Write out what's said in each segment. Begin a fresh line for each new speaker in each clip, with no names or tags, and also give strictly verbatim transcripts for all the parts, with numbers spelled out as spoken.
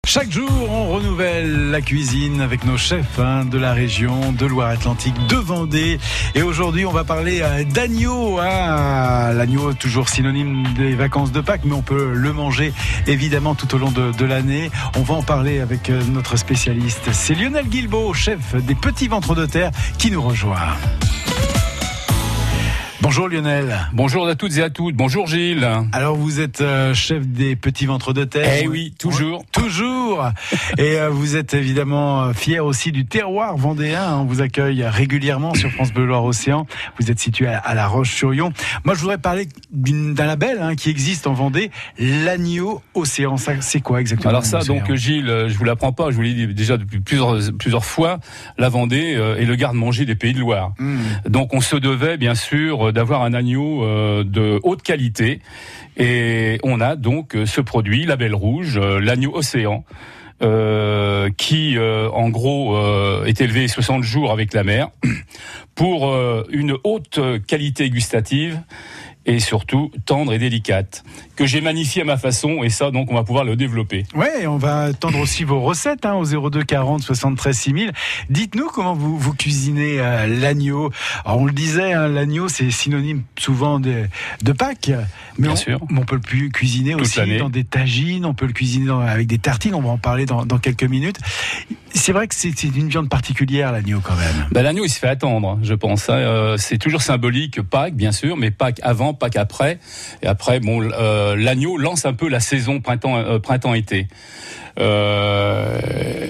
Chaque jour, on renouvelle la cuisine avec nos chefs hein, de la région, de Loire-Atlantique, de Vendée. Et aujourd'hui, on va parler euh, d'agneau. Hein. L'agneau, toujours synonyme des vacances de Pâques, mais on peut le manger évidemment tout au long de, de l'année. On va en parler avec euh, notre spécialiste. C'est Lionel Guilbault, chef des Petits Ventres de Terre, qui nous rejoint. Bonjour Lionel.
Bonjour à toutes et à tous. Bonjour Gilles.
Alors vous êtes euh, chef des Petits Ventres de Terre.
Eh oui, toujours.
Ouais, toujours. Et euh, vous êtes évidemment fier aussi du terroir vendéen. On vous accueille régulièrement sur France Bleu Loire-Océan. Vous êtes situé à, à La Roche-sur-Yon. Moi, je voudrais parler d'un label hein, qui existe en Vendée, l'agneau océan. Ça, c'est quoi exactement?
Alors ça, donc Gilles, je vous l'apprends pas. Je vous l'ai dit déjà depuis plusieurs plusieurs fois. La Vendée euh, est le garde-manger des Pays de Loire. Mmh. Donc on se devait bien sûr d'avoir un agneau euh, de haute qualité et on a donc ce produit label rouge, euh, l'agneau océan, euh, qui euh, en gros euh, est élevé soixante jours avec la mère pour euh, une haute qualité gustative et surtout tendre et délicate, que j'ai magnifié à ma façon, et ça, donc, on va pouvoir le développer.
Ouais, on va tendre aussi vos recettes hein, au zéro deux quarante soixante-treize six mille. Dites-nous comment vous, vous cuisinez euh, l'agneau. Alors, on le disait, hein, l'agneau, c'est synonyme souvent de, de Pâques, mais
Bien
on,
sûr.
on peut le plus cuisiner
Toute
aussi
l'année.
Dans des tagines, on peut le cuisiner dans, avec des tartines, on va en parler dans, dans quelques minutes. C'est vrai que c'est, c'est une viande particulière, l'agneau, quand même.
Ben, l'agneau, il se fait attendre, je pense. Hein. Euh, c'est toujours symbolique, Pâques, bien sûr, mais Pâques avant, Pâques après. Et après, bon, euh, l'agneau lance un peu la saison printemps, euh, printemps-été. Euh,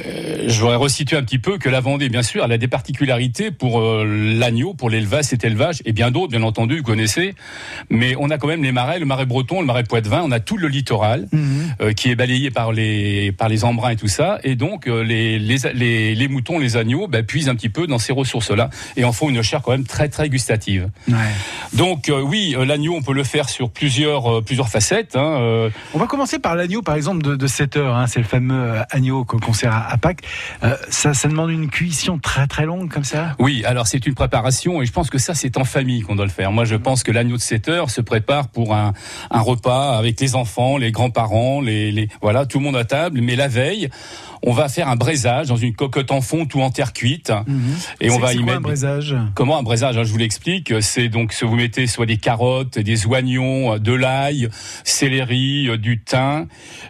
je voudrais resituer un petit peu que la Vendée, bien sûr, elle a des particularités pour euh, l'agneau, pour l'élevage, cet élevage, et bien d'autres, bien entendu, vous connaissez. Mais on a quand même les marais, le marais breton, le marais poitevin, on a tout le littoral mmh. euh, qui est balayé par les par les embruns et tout ça, et donc euh, les, les les les moutons, les agneaux, bah, puisent un petit peu dans ces ressources-là et en font une chair quand même très très gustative. Ouais. Donc euh, oui, euh, l'agneau, on peut le faire sur plusieurs euh, plusieurs facettes. Hein, euh.
On va commencer par l'agneau, par exemple, de, de sept heures. Hein, c'est le fameux agneau qu'on sert à, à Pâques. Euh, ça, ça demande une cuisson très très longue comme ça?
Oui, alors c'est une préparation et je pense que ça c'est en famille qu'on doit le faire. Moi je pense que l'agneau de sept heures se prépare pour un, un repas avec les enfants, les grands-parents, les, les voilà, tout le monde à table. Mais la veille, on va faire un braisage dans une cocotte en fonte ou en terre cuite. Mmh.
Et on va y mettre un braisage.
Comment un braisage? Je vous l'explique. C'est donc vous mettez soit des carottes, des oignons, de l'ail, céleri, du thym.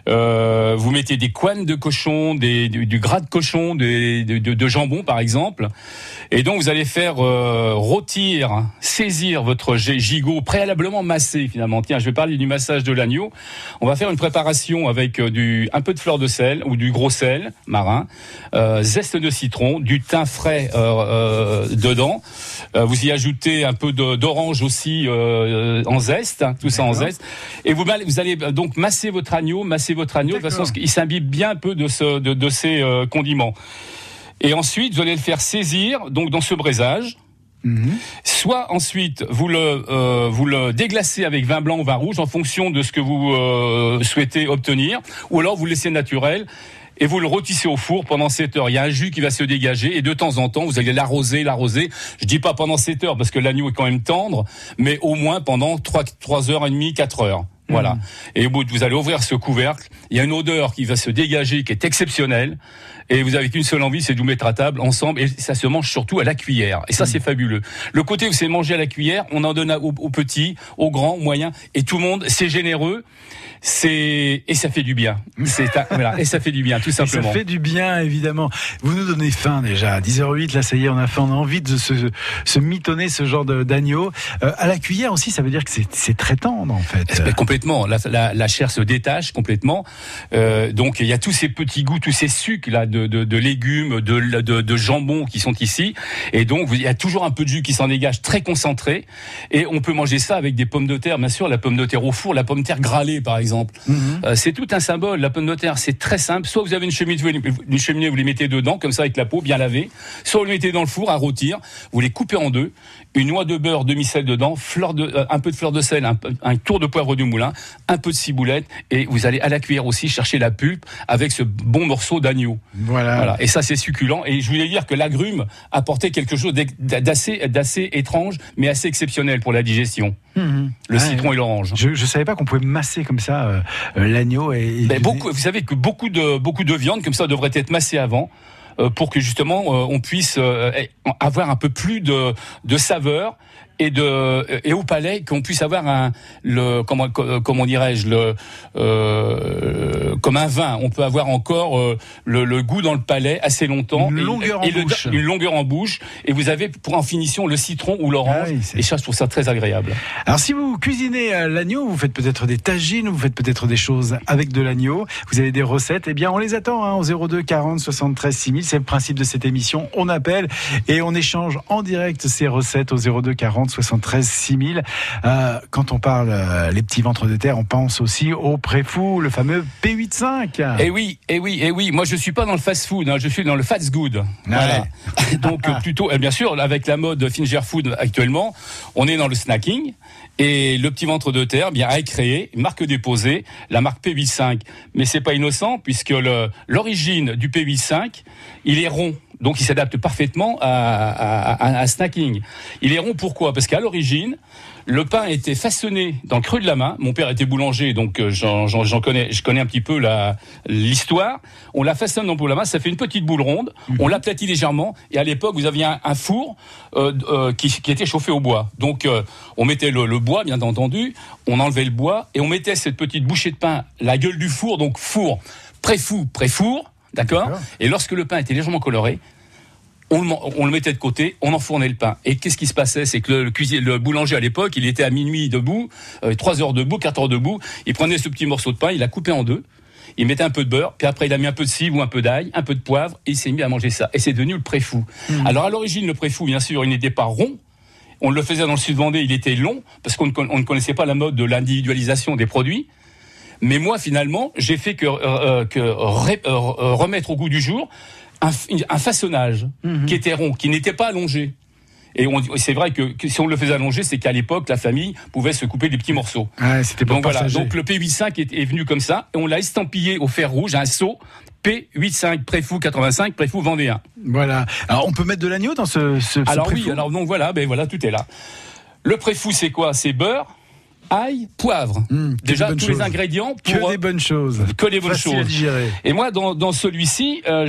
Euh, vous mettez des couennes de cochon, des, du, du gras de cochon, des, de, de, de jambon par exemple. Et donc vous allez faire euh, rôtir, saisir votre gigot préalablement massé finalement. Tiens, je vais parler du massage de l'agneau. On va faire une préparation avec euh, du un peu de fleur de sel ou du gros sel marin, euh, zeste de citron, du thym frais euh, euh, dedans. Euh, vous y ajoutez un peu de, d'orange aussi euh, en zeste, hein, tout ça en zeste. Et vous, vous allez donc masser votre agneau, masser votre agneau D'accord. de façon à ce qu'il s'imbibe bien un peu de, ce, de, de ces euh, condiments. Et ensuite, vous allez le faire saisir donc dans ce braisage. Mmh. Soit ensuite vous le euh, vous le déglacez avec vin blanc ou vin rouge en fonction de ce que vous euh, souhaitez obtenir, ou alors vous le laissez naturel. Et vous le rôtissez au four pendant sept heures. Il y a un jus qui va se dégager et de temps en temps, vous allez l'arroser, l'arroser. Je dis pas pendant sept heures parce que l'agneau est quand même tendre, mais au moins pendant trois, trois heures et demie, quatre heures. Voilà. Mmh. Et au bout, vous allez ouvrir ce couvercle. Il y a une odeur qui va se dégager, qui est exceptionnelle. Et vous avez qu'une seule envie, c'est de vous mettre à table ensemble. Et ça se mange surtout à la cuillère. Et ça, mmh. c'est fabuleux. Le côté où c'est manger à la cuillère, on en donne aux, aux petits, aux grands, aux moyens. Et tout le monde, c'est généreux. C'est et ça fait du bien. C'est un... voilà, et ça fait du bien, tout simplement.
Et ça fait du bien, évidemment. Vous nous donnez faim déjà. À dix heures huit, là, ça y est, on a faim, on a envie de se, se mitonner ce genre de, d'agneau. Euh, à la cuillère aussi, ça veut dire que c'est, c'est très tendre, en fait.
C'est, complètement. La, la, la chair se détache complètement. Euh, donc il y a tous ces petits goûts, tous ces sucs là de, de, de légumes, de, de, de jambon qui sont ici. Et donc il y a toujours un peu de jus qui s'en dégage, très concentré. Et on peut manger ça avec des pommes de terre, bien sûr, la pomme de terre au four, la pomme de terre grêlée, par exemple. Mmh. Euh, c'est tout un symbole. La pomme de terre, c'est très simple. Soit vous avez une cheminée, une cheminée, vous les mettez dedans, comme ça avec la peau bien lavée. Soit vous les mettez dans le four à rôtir. Vous les coupez en deux. Une noix de beurre, demi-sel dedans, fleur de, euh, un peu de fleur de sel, un, un tour de poivre du moulin. pain, un peu de ciboulette, et vous allez à la cuillère aussi chercher la pulpe avec ce bon morceau d'agneau.
Voilà.
voilà. Et ça, c'est succulent. Et je voulais dire que l'agrume apportait quelque chose d'assez, d'assez étrange, mais assez exceptionnel pour la digestion. Mmh. Le ah, citron et l'orange.
Je ne savais pas qu'on pouvait masser comme ça euh, l'agneau. Et, et...
Ben, beaucoup, vous savez que beaucoup de, beaucoup de viande comme ça devrait être massée avant. Euh, pour que justement euh, on puisse euh, avoir un peu plus de, de saveur et de et au palais qu'on puisse avoir un le comment comment dirais-je le euh, comme un vin, on peut avoir encore euh, le, le goût dans le palais assez longtemps,
une longueur
et,
en
et
bouche,
le, une longueur en bouche, et vous avez pour en finition le citron ou l'orange, ah oui, et ça je trouve ça très agréable.
Alors si vous cuisinez euh, l'agneau, vous faites peut-être des tagines, vous faites peut-être des choses avec de l'agneau, vous avez des recettes, eh bien on les attend hein, au zéro deux quarante soixante-treize six mille, c'est le principe de cette émission, on appelle et on échange en direct ces recettes au zéro deux quarante soixante-treize six mille. Euh, quand on parle euh, les petits ventres de terre, on pense aussi au Préfou, le fameux P quatre-vingt-quinze.
Eh oui, eh oui, eh oui. Moi, je suis pas dans le fast-food, hein, je suis dans le fast good. Ouais. Voilà. Donc plutôt, eh bien sûr, avec la mode finger food actuellement, on est dans le snacking. Et le petit ventre de terre, bien, a créé, marque déposée, la marque P quatre-vingt-quinze. Mais c'est pas innocent, puisque le, l'origine du P quatre-vingt-quinze, il est rond. Donc, il s'adapte parfaitement à, à, à, à snacking. Il est rond pourquoi ? Parce qu'à l'origine, le pain était façonné dans le creux de la main. Mon père était boulanger, donc j'en, j'en, j'en connais, je connais un petit peu la, l'histoire. On la façonne dans le creux de la main, ça fait une petite boule ronde. Mmh. On l'aplatit légèrement. Et à l'époque, vous aviez un, un four euh, euh, qui, qui était chauffé au bois. Donc, euh, on mettait le, le bois, bien entendu. On enlevait le bois et on mettait cette petite bouchée de pain, la gueule du four, donc four, pré-four, pré-four. D'accord, D'accord. Et lorsque le pain était légèrement coloré, on le, on le mettait de côté, on enfournait le pain. Et qu'est-ce qui se passait ? C'est que le, le, cuisinier, le boulanger à l'époque, il était à minuit debout, euh, trois heures debout, quatre heures debout. Il prenait ce petit morceau de pain, il l'a coupé en deux. Il mettait un peu de beurre, puis après il a mis un peu de cive ou un peu d'ail, un peu de poivre, et il s'est mis à manger ça. Et c'est devenu le préfou. Mmh. Alors à l'origine, le préfou, bien sûr, il n'était pas rond. On le faisait dans le sud Vendée, il était long, parce qu'on ne, on ne connaissait pas la mode de l'individualisation des produits. Mais moi, finalement, j'ai fait que, euh, que re, euh, remettre au goût du jour un, un façonnage mmh. qui était rond, qui n'était pas allongé. Et on, c'est vrai que, que si on le faisait allonger, c'est qu'à l'époque, la famille pouvait se couper des petits morceaux.
Ouais, c'était pour
donc voilà.
Partager.
Donc le P quatre-vingt-quinze est, est venu comme ça, et on l'a estampillé au fer rouge, un sceau P quatre-vingt-quinze, Préfou quatre-vingt-cinq, Préfou vendéen.
Voilà. Alors on peut mettre de l'agneau dans ce, ce, ce
alors
Préfou ?
Oui, alors donc voilà, ben voilà, tout est là. Le Préfou, c'est quoi ? C'est beurre, ail, poivre. Mmh, déjà tous choses. Les ingrédients pour
que des bonnes choses.
Que des bonnes
Facile
choses.
À digérer.
Et moi dans dans celui-ci, euh,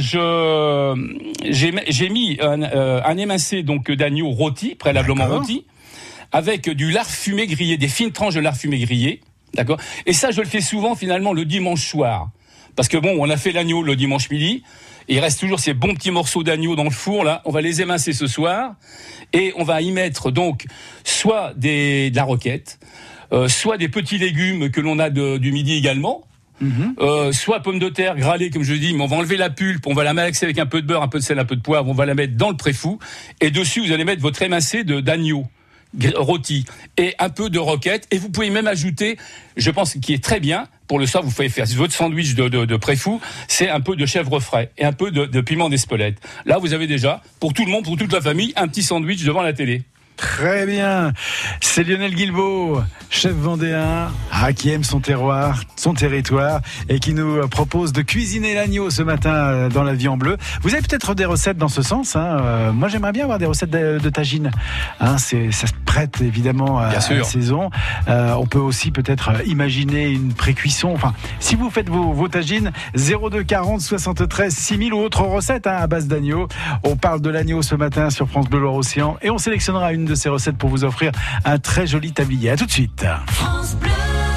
je j'ai j'ai mis un, euh, un émincé donc d'agneau rôti, préalablement D'accord. rôti, avec du lard fumé grillé, des fines tranches de lard fumé grillé. D'accord. Et ça je le fais souvent finalement le dimanche soir. Parce que bon, on a fait l'agneau le dimanche midi, et il reste toujours ces bons petits morceaux d'agneau dans le four là. On va les émincer ce soir, et on va y mettre donc soit des de la roquette, Euh, soit des petits légumes que l'on a de, du midi également, mmh. euh, soit pommes de terre grâlées comme je dis, mais on va enlever la pulpe, on va la malaxer avec un peu de beurre, un peu de sel, un peu de poivre, on va la mettre dans le préfou, et dessus vous allez mettre votre émincé de, d'agneau rôti et un peu de roquette, et vous pouvez même ajouter, je pense qui est très bien pour le soir, vous pouvez faire votre sandwich de, de, de préfou, c'est un peu de chèvre frais et un peu de, de piment d'Espelette. Là vous avez déjà pour tout le monde, pour toute la famille, un petit sandwich devant la télé.
Très bien, c'est Lionel Guilbault, chef vendéen, ah, qui aime son terroir, son territoire, et qui nous propose de cuisiner l'agneau ce matin dans la vie en bleu. Vous avez peut-être des recettes dans ce sens, hein. euh, moi j'aimerais bien avoir des recettes de, de tagine, hein, c'est, ça se prête évidemment à, à la saison. Euh, on peut aussi peut-être imaginer une pré-cuisson, enfin si vous faites vos, vos tagines, zéro deux quarante soixante-treize six mille ou autre recette hein, à base d'agneau. On parle de l'agneau ce matin sur France Bleu Loire-Océan, et on sélectionnera une de ces recettes pour vous offrir un très joli tablier. À tout de suite. France Bleu.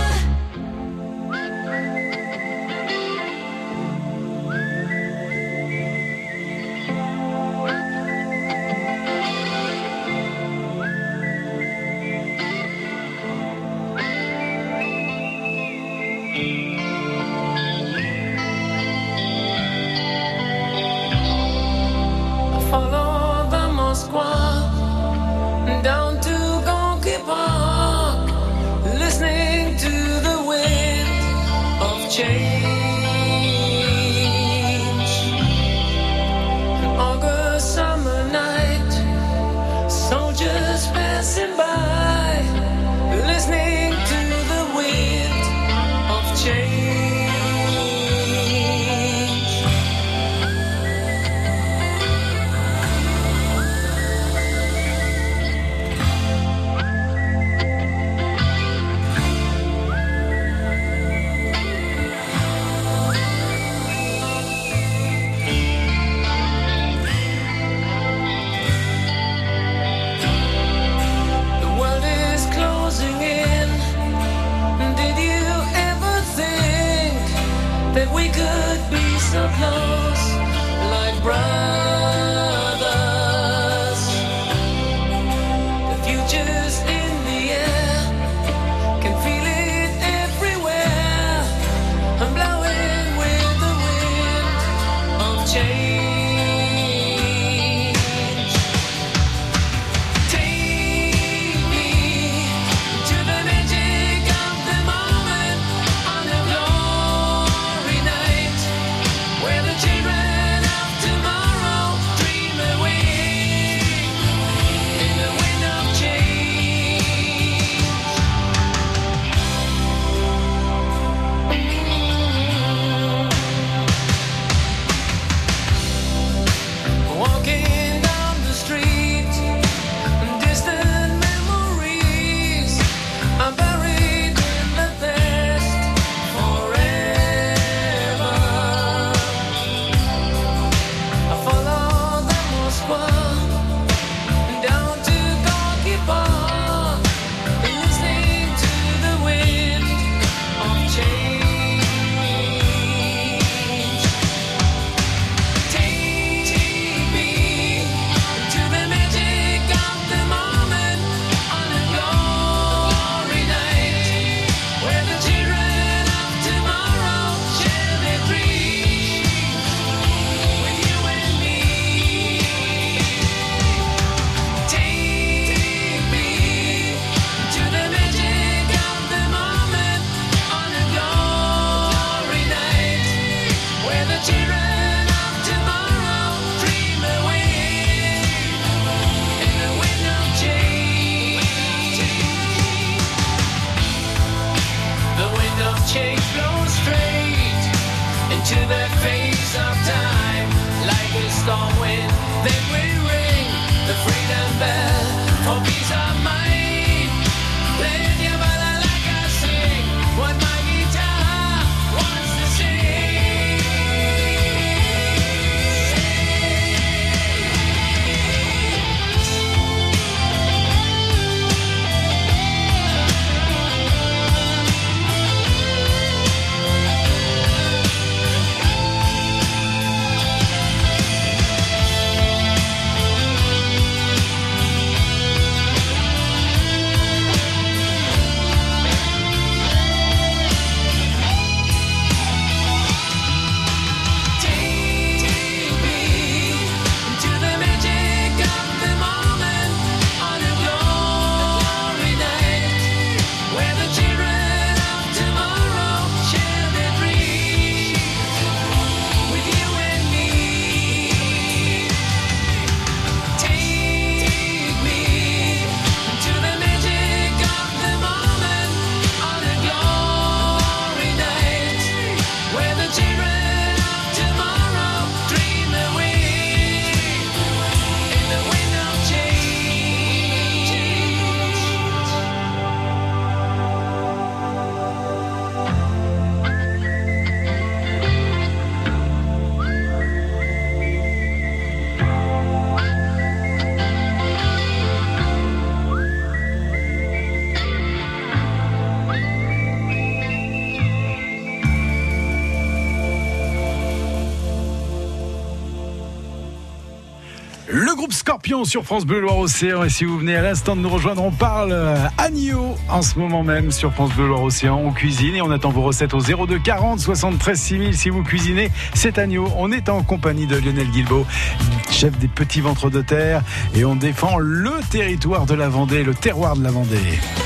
Down to Gonky Park, listening to the wind of change. An August summer night, soldiers passing by, listening to the wind
Le groupe Scorpion sur France Bleu Loire-Océan. Et si vous venez à l'instant de nous rejoindre, on parle agneau en ce moment même sur France Bleu Loire-Océan. On cuisine et on attend vos recettes au zéro deux quarante soixante-treize six mille si vous cuisinez cet agneau. On est en compagnie de Lionel Guilbault, chef des Petits Ventres de Terre, et on défend le territoire de la Vendée, le terroir de la Vendée.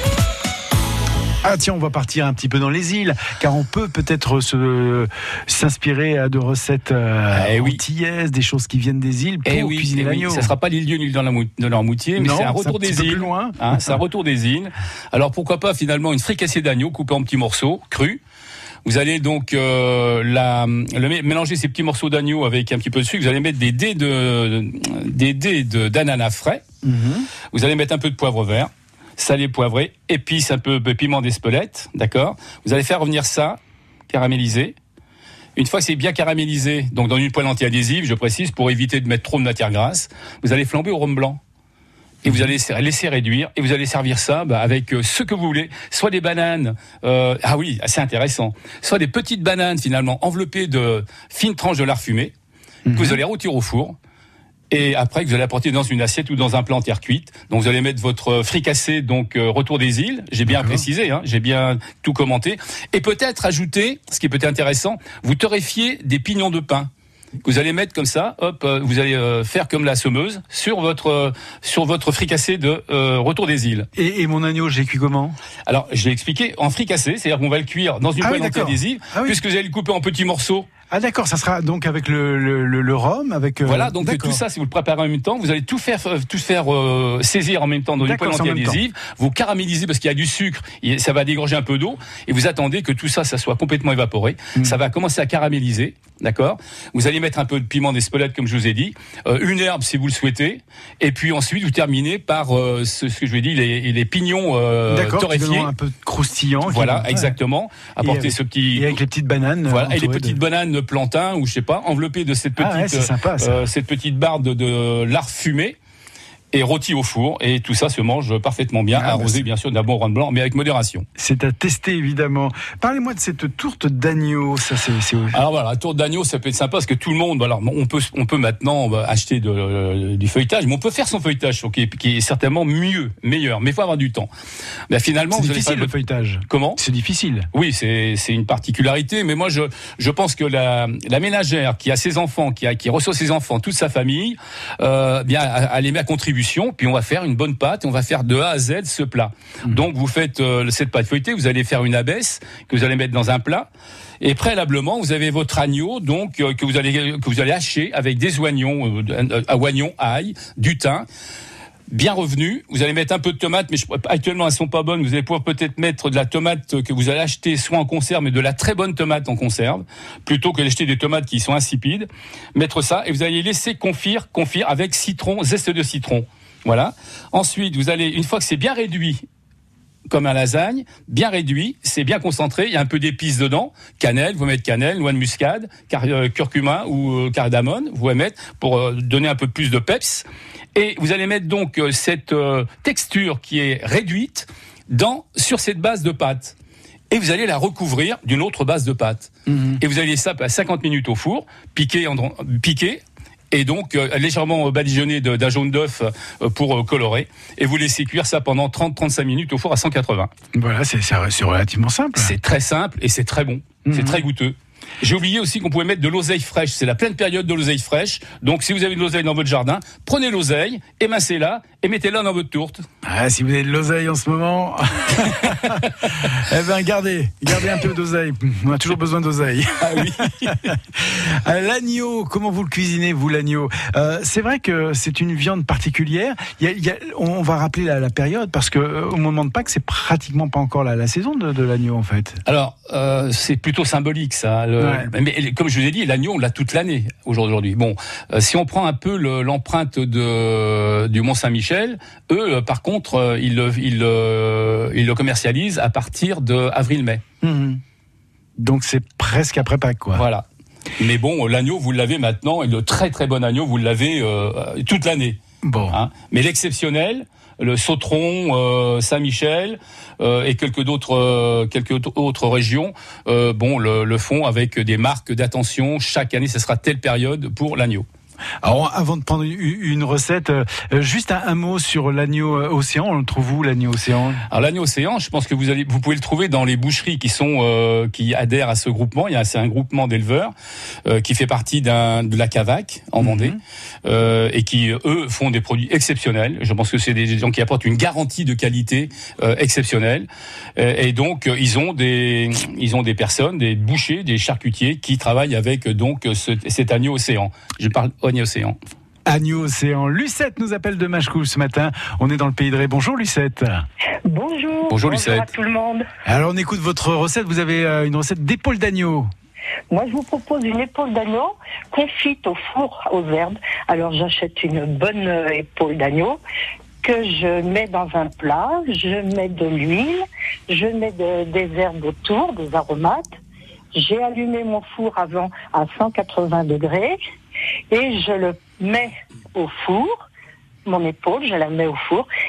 Ah tiens, on va partir un petit peu dans les îles, car on peut peut-être se, s'inspirer de recettes euh, eh oui. antillaises, des choses qui viennent des îles pour
eh oui,
cuisiner
eh
l'agneau.
Oui. Ça ne sera pas l'île Dieu ni l'île de Noirmoutier, mais
non,
c'est un retour
c'est un
des îles.
Plus loin.
Hein, c'est un retour des îles. Alors pourquoi pas finalement une fricassée d'agneau coupée en petits morceaux, crus. Vous allez donc euh, la, le, mélanger ces petits morceaux d'agneau avec un petit peu de sucre. Vous allez mettre des dés de, des dés de, d'ananas frais. Mm-hmm. Vous allez mettre un peu de poivre vert. Salé, poivré, épices, un peu de piment d'Espelette, d'accord ? Vous allez faire revenir ça, caraméliser. Une fois que c'est bien caramélisé, donc dans une poêle anti-adhésive, je précise, pour éviter de mettre trop de matière grasse, vous allez flamber au rhum blanc. Et vous allez laisser réduire, et vous allez servir ça bah, avec euh, ce que vous voulez, soit des bananes, euh, ah oui, assez intéressant, soit des petites bananes finalement enveloppées de fines tranches de lard fumé, mm-hmm. que vous allez rôtir au four. Et après, que vous allez apporter dans une assiette ou dans un plat en terre cuite. Donc, vous allez mettre votre fricassé, donc euh, retour des îles. J'ai bien D'accord. précisé, hein, j'ai bien tout commenté. Et peut-être ajouter, ce qui est peut-être intéressant, vous torréfiez des pignons de pain. que vous allez mettre comme ça, hop, euh, vous allez euh, faire comme la semeuse sur votre euh, sur votre fricassé de euh, retour des îles.
Et, et mon agneau, j'ai cuit comment?
Alors, je l'ai expliqué en fricassé, c'est-à-dire qu'on va le cuire dans une
Ah
poêle
oui,
entière
d'accord.
des îles,
Ah oui.
puisque vous allez le couper en petits morceaux.
Ah d'accord, ça sera donc avec le, le, le, le rhum, avec... Euh,
Voilà, donc
d'accord.
tout ça, si vous le préparez en même temps, vous allez tout faire, euh, tout faire euh, saisir en même temps dans une
D'accord,
poêle
c'est en même
anti-adhésive. Vous caramélisez parce qu'il y a du sucre, et ça va dégorger un peu d'eau, et vous attendez que tout ça, ça soit complètement évaporé.
Mm.
Ça va commencer à caraméliser, d'accord. Vous allez mettre un peu de piment d'Espelette, comme je vous ai dit, euh, une herbe si vous le souhaitez, et puis ensuite vous terminez par euh, ce, ce que je vous ai dit, les, les pignons euh,
D'accord, qui
torréfiés.
donneront un peu croustillant. qui-
Voilà,
ouais.
exactement. Apporter
avec-
ce petit.
Et avec les petites bananes.
Voilà, et les
entourées
petites
de-
bananes plantain ou je sais pas, enveloppées de cette petite,
Ah ouais, c'est sympa, ça.
euh, cette petite barre de, de lard fumé et rôti au four, et tout ça se mange parfaitement bien,
Ah, bah
arrosé
c'est-
bien sûr d'un bon rhum blanc, mais avec modération.
C'est à tester évidemment. Parlez-moi de cette tourte d'agneau, ça c'est... c'est...
Alors voilà, la tourte d'agneau, ça peut être sympa parce que tout le monde, alors on peut, on peut maintenant bah, acheter de, euh, du feuilletage, mais on peut faire son feuilletage, qui est, qui est certainement mieux, meilleur, mais il faut avoir du temps. Mais finalement,
C'est
vous allez
difficile
faire
le
votre-
feuilletage.
Comment?
C'est difficile.
Oui, c'est c'est une particularité, mais moi je je pense que la la ménagère qui a ses enfants, qui a qui reçoit ses enfants, toute sa famille, euh, bien elle les met à contribution, puis on va faire une bonne pâte et on va faire de A à Z ce plat.
Mmh.
Donc vous faites euh, cette pâte feuilletée, vous allez faire une abaisse que vous allez mettre dans un plat. Et préalablement, vous avez votre agneau, donc euh, que vous allez que vous allez hacher avec des oignons, euh, à oignons, ail, du thym. Bien revenu, vous allez mettre un peu de tomate, mais je, actuellement elles sont pas bonnes. Vous allez pouvoir peut-être mettre de la tomate que vous allez acheter soit en conserve, mais de la très bonne tomate en conserve, plutôt que d'acheter des tomates qui sont insipides. Mettre ça et vous allez laisser confire, confire avec citron, zeste de citron. Voilà. Ensuite, vous allez, une fois que c'est bien réduit, comme un lasagne, bien réduit, c'est bien concentré, il y a un peu d'épices dedans, cannelle, vous mettez cannelle, noix de muscade, car, euh, curcuma ou euh, cardamone, vous allez mettre pour euh, donner un peu plus de peps. Et vous allez mettre donc euh, cette euh, texture qui est réduite dans sur cette base de pâte. Et vous allez la recouvrir d'une autre base de pâte. Mmh. Et vous allez laisser ça à cinquante minutes au four, piquer, en, piquer et donc euh, légèrement badigeonné de, d'un jaune d'œuf euh, pour euh, colorer. Et vous laissez cuire ça pendant trente à trente-cinq minutes au four à cent quatre-vingts.
Voilà, c'est, c'est, c'est relativement simple.
C'est très simple et c'est très bon. Mmh. C'est très goûteux. J'ai oublié aussi qu'on pouvait mettre de l'oseille fraîche. C'est la pleine période de l'oseille fraîche. Donc, si vous avez de l'oseille dans votre jardin, prenez l'oseille, émincez-la et mettez-la dans votre tourte.
Ah, si vous avez de l'oseille en ce moment, eh ben gardez, gardez un peu d'oseille. On a toujours besoin d'oseille.
Ah oui.
L'agneau, comment vous le cuisinez, vous, l'agneau? euh, C'est vrai que c'est une viande particulière. Il y a, il y a, on va rappeler la, la période parce que euh, au moment de Pâques, c'est pratiquement pas encore la, la saison de, de l'agneau, en fait.
Alors, euh, c'est plutôt symbolique, ça. Le,
Ouais.
Mais comme je vous ai dit, l'agneau, on l'a toute l'année aujourd'hui. Bon, euh, si on prend un peu le, l'empreinte de du Mont Saint-Michel, eux, euh, par contre, euh, ils le ils, euh, ils le commercialisent à partir de avril-mai.
Mmh. Donc c'est presque après Pâques, quoi.
Voilà. Mais bon, l'agneau, vous l'avez maintenant, et le très très bon agneau, vous l'avez euh, toute l'année.
Bon.
Hein. Mais l'exceptionnel, le Sautron, euh, Saint-Michel euh, et quelques d'autres, euh, quelques autres régions, euh, bon, le, le font avec des marques d'attention. Chaque année, ce sera telle période pour l'agneau.
Alors, avant de prendre une recette, euh, juste un, un mot sur l'agneau océan. On le trouve où, l'agneau océan?
Alors l'agneau océan, je pense que vous allez, vous pouvez le trouver dans les boucheries qui sont euh, qui adhèrent à ce groupement. Il y a c'est un groupement d'éleveurs euh, qui fait partie d'un de la Cavac en Vendée mmh. euh, et qui eux font des produits exceptionnels. Je pense que c'est des gens qui apportent une garantie de qualité euh, exceptionnelle. Euh, et donc ils ont des ils ont des personnes, des bouchers, des charcutiers qui travaillent avec donc ce, cet agneau océan. Je parle agneau océan.
Agneau océan. Lucette nous appelle de Machecoul ce matin. On est dans le pays de Ré. Bonjour Lucette.
Bonjour.
Bonjour Lucette.
Bonjour à tout le monde.
Alors on écoute votre recette. Vous avez une recette d'épaule d'agneau.
Moi, je vous propose une épaule d'agneau confite au four aux herbes. Alors j'achète une bonne épaule d'agneau que je mets dans un plat. Je mets de l'huile. Je mets de, des herbes autour, des aromates. J'ai allumé mon four avant à cent quatre-vingts degrés. Et je le mets au four, mon épaule, je la mets au four, et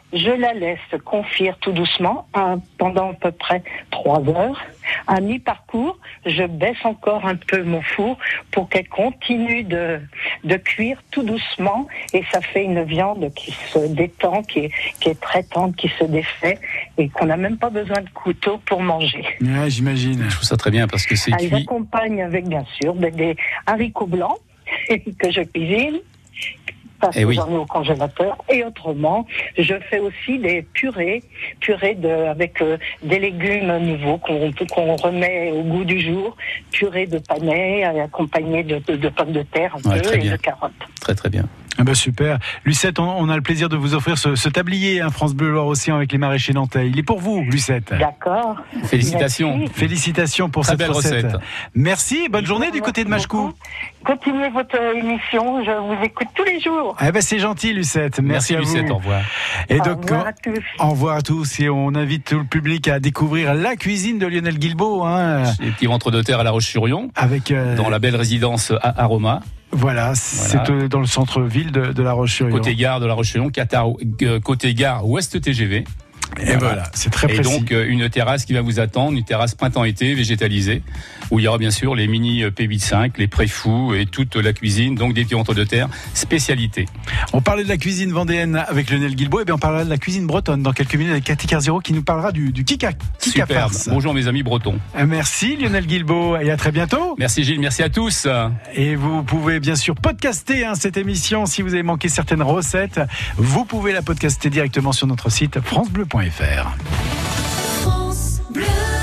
Je la laisse confire tout doucement hein, pendant à peu près trois heures. À mi-parcours, je baisse encore un peu mon four pour qu'elle continue de, de cuire tout doucement et ça fait une viande qui se détend, qui est, qui est très tendre, qui se défait et qu'on n'a même pas besoin de couteau pour manger.
Ouais, j'imagine.
Je trouve ça très bien parce que c'est
Elle
cuit.
accompagne avec bien sûr des haricots blancs que je cuisine. Parce
Eh
que
oui.
j'en ai au congélateur. Et autrement, je fais aussi des purées, purées de, avec euh, des légumes nouveaux qu'on, qu'on remet au goût du jour, purée de panais accompagnée de, de, de pommes de terre un
Ouais,
peu
très
et
bien.
de carottes.
Très très bien.
Ah bah super. Lucette, on, on a le plaisir de vous offrir ce, ce tablier, hein, France Bleu Loire-Océan avec les maraîchers nantais. Il est pour vous, Lucette.
D'accord.
Félicitations.
Merci.
Félicitations pour
Très
cette
belle
recette.
recette.
Merci, et bonne journée du côté de
Merci
Machecou.
beaucoup. Continuez votre émission, je vous écoute tous les jours.
Eh ben c'est gentil, Lucette. Merci,
Merci,
à
Lucette,
vous.
au revoir.
Et
Au
donc,
revoir à tous.
au revoir à tous et on invite tout le public à découvrir la cuisine de Lionel Guilbault, hein,
Les petits ventres de terre à La Roche-sur-Yon,
avec euh,
dans la belle résidence à Aroma,
voilà, c'est euh, dans le centre-ville de, de La Roche-sur-Yon.
côté gare de La Roche-sur-Yon, Qatar, euh, côté gare Ouest T G V.
Et voilà, c'est très
Et
précis.
donc euh, une terrasse qui va vous attendre, une terrasse printemps-été végétalisée, où il y aura bien sûr les mini P huit cinq, les préfous et toute la cuisine, donc des petits ventres de terre, spécialité.
On parlait de la cuisine vendéenne avec Lionel Guilbault, et bien on parlera de la cuisine bretonne dans quelques minutes avec Cathy Carzero qui nous parlera du, du kika, kika
Superbe.
farce.
Bonjour mes amis bretons.
Merci Lionel Guilbault et à très bientôt.
Merci Gilles, merci à tous.
Et vous pouvez bien sûr podcaster hein, cette émission si vous avez manqué certaines recettes. Vous pouvez la podcaster directement sur notre site francebleu point f r.
France Bleu.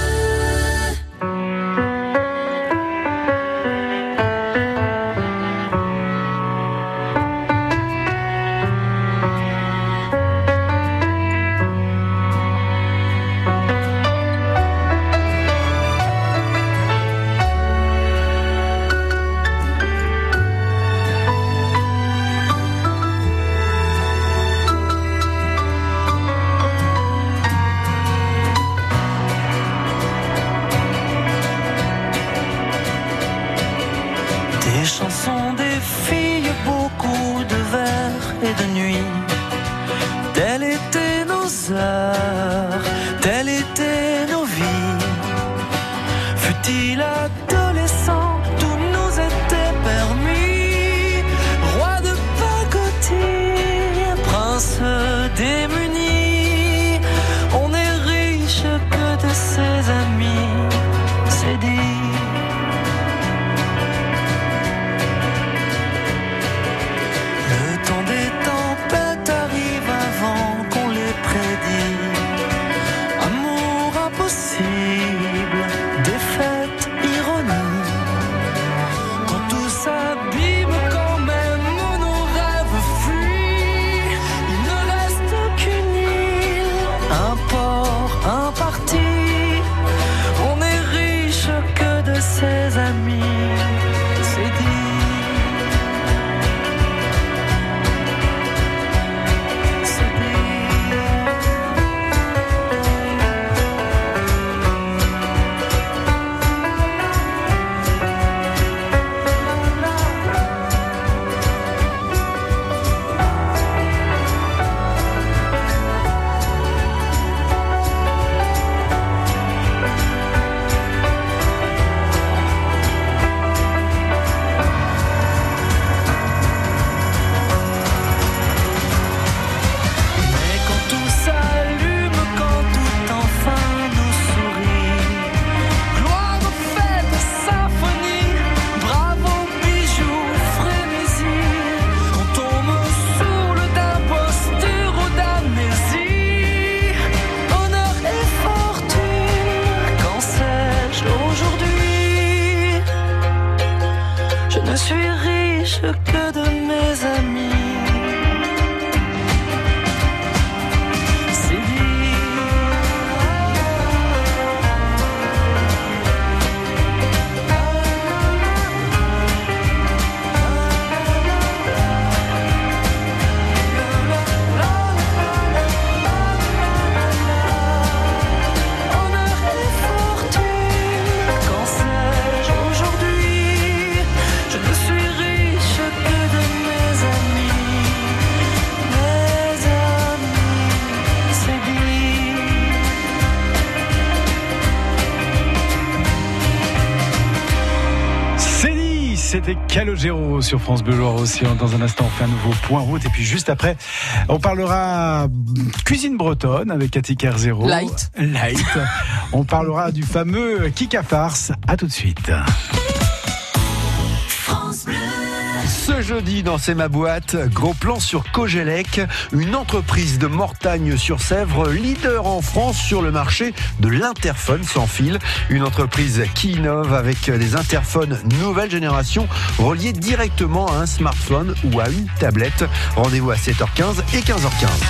Des chansons, des filles, beaucoup de vers et de nuits. Telles étaient nos heures, telles étaient nos vies. Fut-il adolescent, tout nous était permis. Roi de pacotille, prince démuni. On est riche que de ses amis, c'est dit. Le temps des tempêtes arrive avant qu'on les prédit. Amour impossible, défaite, ironie. Quand tout s'abîme, quand même nos rêves fuient. Il ne reste qu'une île, un port, un parti. On est riche que de ses amis, c'est dit. Mais quand tout s'allume, quand tout enfin nous sourit, gloire aux fêtes, symphonie, bravo, bijoux, frénésie, quand on me saoule d'imposture ou d'amnésie, honneur et fortune, qu'en sais-je aujourd'hui? Je ne suis riche que de mes amis. C'est dit. Honneur et fortune, qu'en sais-je aujourd'hui? Je ne suis riche que de mes amis.
C'était Calogero sur France Bleu Loire-Océan. Dans un instant, on fait un nouveau point route. Et puis juste après, on parlera cuisine bretonne avec Cathy Kerzero.
Light.
Light. On parlera du fameux Kika Farce. À tout de suite.
France Bleu.
Ce jeudi dans C'est ma boîte, gros plan sur Cogelec, une entreprise de Mortagne-sur-Sèvre, leader en France sur le marché de l'interphone sans fil. Une entreprise qui innove avec des interphones nouvelle génération reliés directement à un smartphone ou à une tablette. Rendez-vous à sept heures quinze et quinze heures quinze.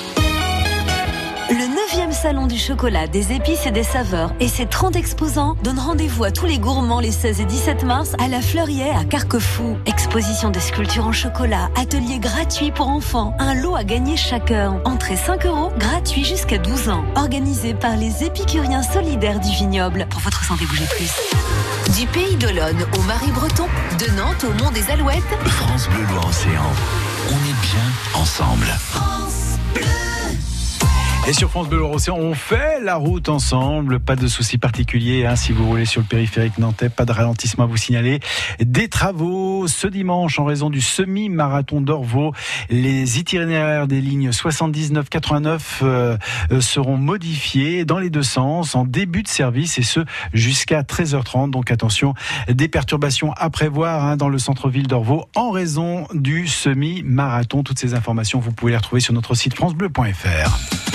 Le neuvième salon du chocolat, des épices et des saveurs et ses trente exposants donnent rendez-vous à tous les gourmands les seize et dix-sept mars à la Fleurier à Carquefou. Exposition de sculptures en chocolat, atelier gratuit pour enfants, un lot à gagner chaque heure. Entrée cinq euros, gratuit jusqu'à douze ans. Organisé par les épicuriens solidaires du vignoble. Pour votre santé, bougez plus.
Du pays d'Olonne au Marais-Breton, de Nantes au Mont des Alouettes.
France Bleu Loire-Océan. On est bien ensemble.
France Bleu.
Et sur France Bleu Loire-Océan, on fait la route ensemble. Pas de soucis particuliers hein, si vous roulez sur le périphérique nantais. Pas de ralentissement à vous signaler. Des travaux ce dimanche en raison du semi-marathon d'Orvaux. Les itinéraires des lignes soixante-dix-neuf quatre-vingt-neuf euh, seront modifiés dans les deux sens en début de service et ce jusqu'à treize heures trente. Donc attention, des perturbations à prévoir hein, dans le centre-ville d'Orvaux en raison du semi-marathon. Toutes ces informations, vous pouvez les retrouver sur notre site francebleu point f r.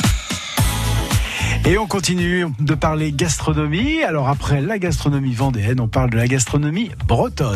Et on continue de parler gastronomie. Alors après la gastronomie vendéenne, on parle de la gastronomie bretonne.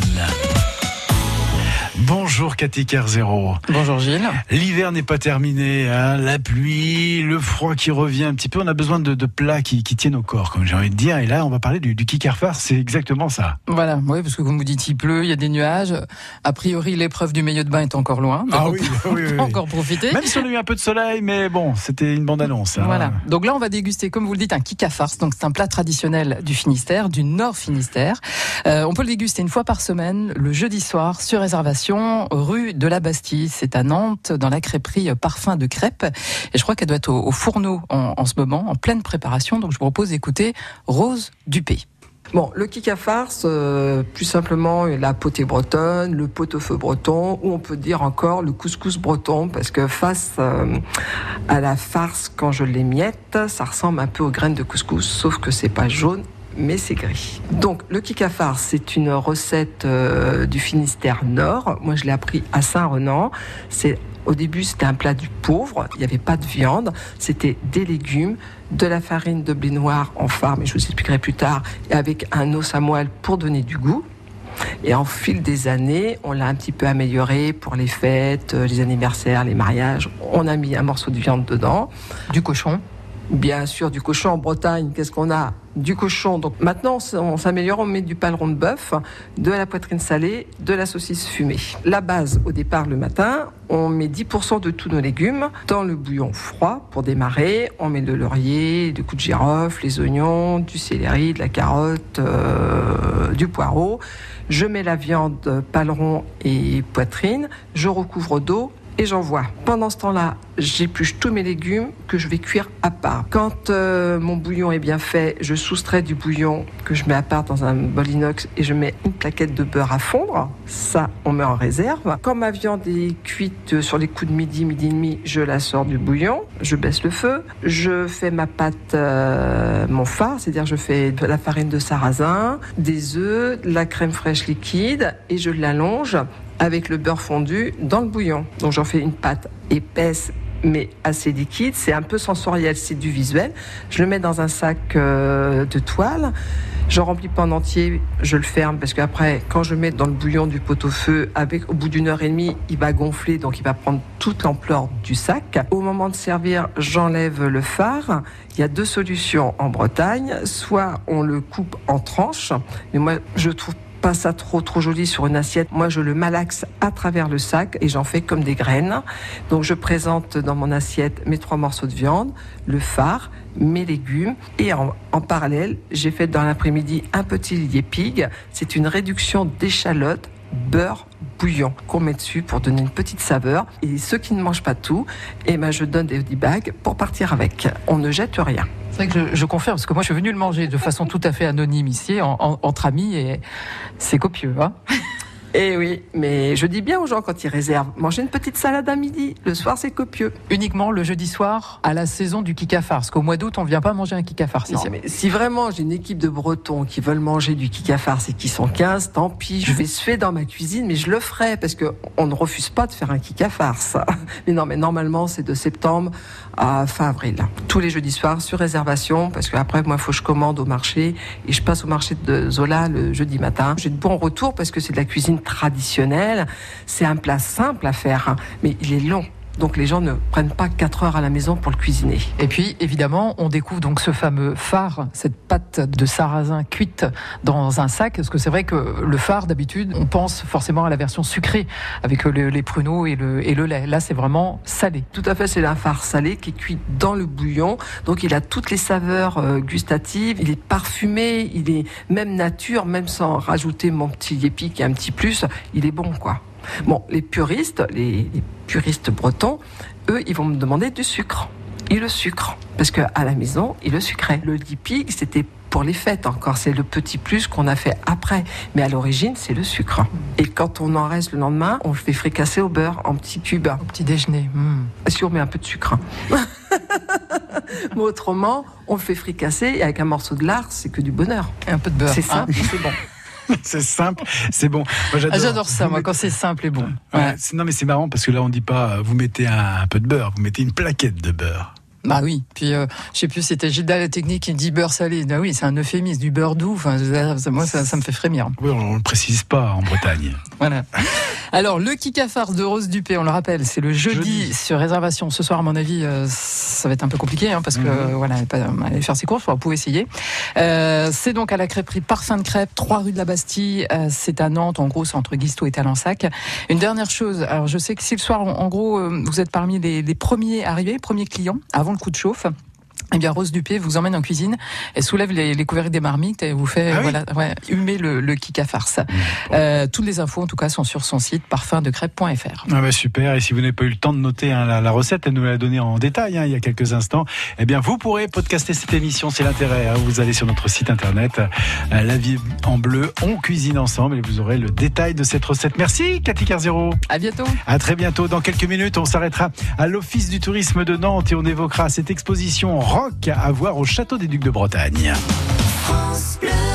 Bonjour Cathy Kerzero.
Bonjour Gilles.
L'hiver n'est pas terminé, hein, la pluie, le froid qui revient un petit peu. On a besoin de, de plats qui, qui tiennent au corps, comme j'ai envie de dire. Et là, on va parler du, du Kika Farce, c'est exactement ça.
Voilà, oui, parce que comme vous dites, il pleut, il y a des nuages. A priori, l'épreuve du maillot de bain est encore loin. Donc
ah
on
oui,
peut,
oui, oui,
on peut
oui.
encore profiter.
Même si on a eu un peu de soleil, mais bon, c'était une bande-annonce. Hein.
Voilà. Donc là, on va déguster, comme vous le dites, un Kika Farce. Donc c'est un plat traditionnel du Finistère, du Nord Finistère. Euh, on peut le déguster une fois par semaine, le jeudi soir, sur réservation, rue de la Bastille, c'est à Nantes, dans la crêperie Parfum de Crêpes. Et je crois qu'elle doit être au, au fourneau en, en ce moment, en pleine préparation. Donc je vous propose d'écouter Rose Dupé.
Bon, le Kika Farce, euh, plus simplement la potée bretonne, le pot-au-feu breton, ou on peut dire encore le couscous breton, parce que face euh, à la farce, quand je l'émiette, ça ressemble un peu aux graines de couscous, sauf que c'est pas jaune, mais c'est gris. Donc, le Kika Farce, c'est une recette euh, du Finistère Nord. Moi, je l'ai appris à Saint-Renan. C'est, au début, c'était un plat du pauvre. Il n'y avait pas de viande. C'était des légumes, de la farine de blé noir en fard, mais je vous expliquerai plus tard, et avec un os à moelle pour donner du goût. Et en fil des années, on l'a un petit peu amélioré pour les fêtes, les anniversaires, les mariages. On a mis un morceau de viande dedans.
Du cochon.
Bien sûr, du cochon en Bretagne. Qu'est-ce qu'on a ? Du cochon. Donc maintenant, on s'améliore, on met du paleron de bœuf, de la poitrine salée, de la saucisse fumée. La base, au départ, le matin, on met dix pour cent de tous nos légumes dans le bouillon froid pour démarrer. On met le laurier, du cou de girofle, les oignons, du céleri, de la carotte, euh, du poireau. Je mets la viande, paleron et poitrine. Je recouvre d'eau. Et j'envoie. Pendant ce temps-là, j'épluche tous mes légumes que je vais cuire à part. Quand euh, mon bouillon est bien fait, je soustrais du bouillon que je mets à part dans un bol inox et je mets une plaquette de beurre à fondre. Ça, on met en réserve. Quand ma viande est cuite sur les coups de midi, midi et demi, je la sors du bouillon, je baisse le feu, je fais ma pâte, euh, mon fard, c'est-à-dire je fais de la farine de sarrasin, des œufs, de la crème fraîche liquide et je l'allonge avec le beurre fondu dans le bouillon. Donc j'en fais une pâte épaisse mais assez liquide, c'est un peu sensoriel, c'est du visuel. Je le mets dans un sac euh, de toile, je remplis pas en entier, je le ferme parce qu'après quand je mets dans le bouillon du pot-au-feu, avec au bout d'une heure et demie, il va gonfler donc il va prendre toute l'ampleur du sac. Au moment de servir, j'enlève le fard. Il y a deux solutions en Bretagne, soit on le coupe en tranches, mais moi je trouve pas ça trop trop joli sur une assiette. Moi, je le malaxe à travers le sac et j'en fais comme des graines. Donc, je présente dans mon assiette mes trois morceaux de viande, le fard, mes légumes et en, en parallèle, j'ai fait dans l'après-midi un petit liépig. C'est une réduction d'échalotes, beurre, bouillon qu'on met dessus pour donner une petite saveur. Et ceux qui ne mangent pas tout, eh ben, je donne des goodie bags pour partir avec. On ne jette rien.
C'est vrai que je, je confirme, parce que moi je suis venu le manger de façon tout à fait anonyme ici, en, en, entre amis, et c'est copieux. Hein.
Et oui, mais je dis bien aux gens quand ils réservent, mangez une petite salade à midi. Le soir, c'est copieux.
Uniquement le jeudi soir à la saison du kikafars. Parce qu'au mois d'août, on vient pas manger un kikafars ici.
Non, mais si vraiment j'ai une équipe de Bretons qui veulent manger du kikafars et qui sont quinze, tant pis, je vais se faire dans ma cuisine, mais je le ferai parce que on ne refuse pas de faire un kikafars. Mais non, mais normalement, c'est de septembre à fin avril. Tous les jeudis soirs sur réservation, parce que après, moi, il faut que je commande au marché et je passe au marché de Zola le jeudi matin. J'ai de bons retours parce que c'est de la cuisine traditionnelle. C'est un plat simple à faire, hein, mais il est long. Donc les gens ne prennent pas quatre heures à la maison pour le cuisiner.
Et puis évidemment, on découvre donc ce fameux fard, cette pâte de sarrasin cuite dans un sac. Parce que c'est vrai que le fard, d'habitude, on pense forcément à la version sucrée avec le, les pruneaux et le, et le lait. Là, c'est vraiment salé.
Tout à fait, c'est un fard salé qui est cuit dans le bouillon. Donc il a toutes les saveurs euh, gustatives. Il est parfumé, il est même nature, même sans rajouter mon petit épi qui est un petit plus. Il est bon, quoi. Bon, les puristes, les, les puristes bretons, eux, ils vont me demander du sucre. Et le sucre, parce qu'à la maison, ils le sucraient. Le dipig, c'était pour les fêtes encore, c'est le petit plus qu'on a fait après. Mais à l'origine, c'est le sucre. Et quand on en reste le lendemain, on le fait fricasser au beurre en petits cubes.
Au petit déjeuner. Mmh.
Si on met un peu de sucre. Mais autrement, on le fait fricasser et avec un morceau de lard, c'est que du bonheur.
Et un peu de beurre.
C'est ça,
hein
c'est bon.
C'est simple, c'est bon. Moi, j'adore.
Ah, j'adore ça, moi, quand c'est simple et bon.
Ouais,
Ouais.
c'est- non, mais c'est marrant parce que là, on dit pas, vous mettez un, un peu de beurre, vous mettez une plaquette de beurre.
Bah oui. Puis euh, je sais plus, c'était Gilda la technique qui dit beurre salé. Ah oui, c'est un euphémisme, du beurre doux. Enfin, ça, moi, ça, ça me fait frémir.
Oui, on ne le précise pas en Bretagne.
Voilà. Alors, le kikafars de Rose Dupé, on le rappelle, c'est le jeudi,
Jeudi.
sur réservation. Ce soir, à mon avis, euh, ça va être un peu compliqué, hein, parce que
Mhm.
voilà, elle va aller faire ses courses, vous pouvez essayer. Euh, c'est donc à la crêperie Parfum de Crêpes, trois rue de la Bastille. Euh, c'est à Nantes, en gros, c'est entre Guisteau et Talensac. Une dernière chose, alors je sais que si le soir, en, en gros, euh, vous êtes parmi les, les premiers arrivés, premiers clients, avant le coup de chauffe, eh bien, Rose Dupé vous emmène en cuisine, elle soulève les, les couvercles des marmites et vous fait
Ah oui.
voilà, ouais, humer le, le kikafars. Euh, toutes les infos, en tout cas, sont sur son site parfum de crêpes point f r.
Ah bah super, et si vous n'avez pas eu le temps de noter hein, la, la recette, elle nous l'a donnée en détail hein, il y a quelques instants, eh bien vous pourrez podcaster cette émission, c'est l'intérêt. Hein, vous allez sur notre site internet, euh, La Vie en Bleu, on cuisine ensemble et vous aurez le détail de cette recette. Merci Cathy Carzero.
À bientôt.
À très bientôt. Dans quelques minutes, on s'arrêtera à l'Office du tourisme de Nantes et on évoquera cette exposition rock à voir au Château des Ducs de Bretagne.
France Bleu.